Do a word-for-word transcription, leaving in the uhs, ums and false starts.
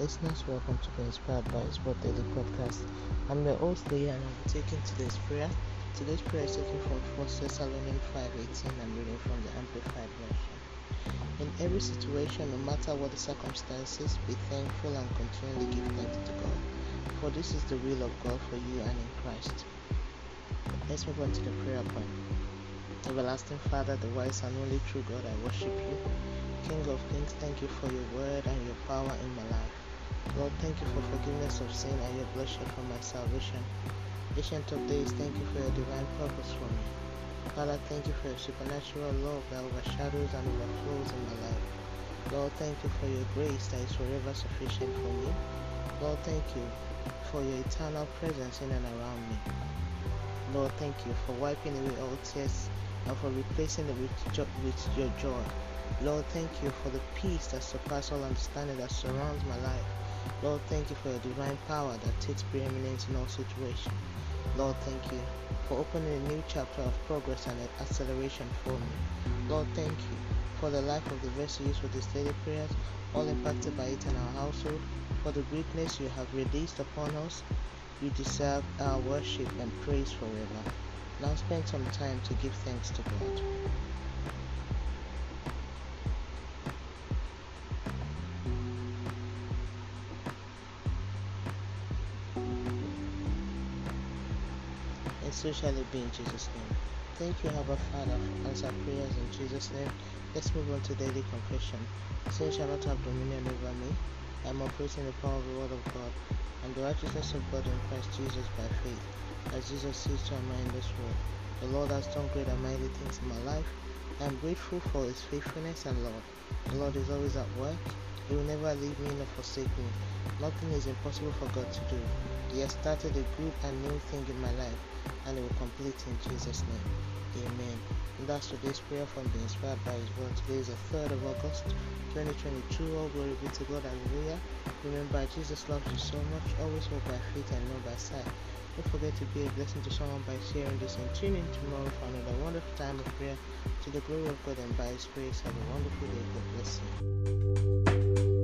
listeners, welcome to the Inspired by His Word Daily Podcast. I'm your host Leah and I'll be taking today's prayer. Today's prayer is taken from First Thessalonians five eighteen. I'm reading from the Amplified Version. In every situation, no matter what the circumstances, be thankful and continually give thanks to God, for this is the will of God for you and in Christ. Let's move on to the prayer point. Everlasting Father, the wise and only true God, I worship you. King of Kings, thank you for your word and your power in my life. Lord, thank you for forgiveness of sin and your blood shed for my salvation. Ancient of days, thank you for your divine purpose for me. Father, thank you for your supernatural love that overshadows and overflows in my life. Lord, thank you for your grace that is forever sufficient for me. Lord, thank you for your eternal presence in and around me. Lord, thank you for wiping away all tears and for replacing it with, jo- with your joy. Lord, thank you for the peace that surpasses all understanding that surrounds my life. Lord, thank you for your divine power that takes preeminence in all situations. Lord, thank you for opening a new chapter of progress and acceleration for me. Lord, thank you for the life of the vessel used for these daily prayers, all impacted by it in our household, for the greatness you have released upon us. You deserve our worship and praise forever. Now spend some time to give thanks to God. And so shall it be in Jesus' name. Thank you, Abba Father, for answer prayers in Jesus' name. Let's move on to daily confession. Sin shall not have dominion over me. I am operating the power of the word of God and the righteousness of God in Christ Jesus by faith, as Jesus sees to our mind this world. The Lord has done great and mighty things in my life. I am grateful for His faithfulness and love. The Lord is always at work. He will never leave me nor forsake me. Nothing is impossible for God to do. He has started a good and new thing in my life, and He will complete in Jesus' name. Amen. And that's today's prayer from the Inspired by His Word. Today is the third of August, twenty twenty-two. All glory be to God. Hallelujah. Remember, Jesus loves you so much. Always walk by faith and not by sight. Don't forget to be a blessing to someone by sharing this, and tune in tomorrow for another wonderful time of prayer to the glory of God and by His grace. Have a wonderful day. God bless you.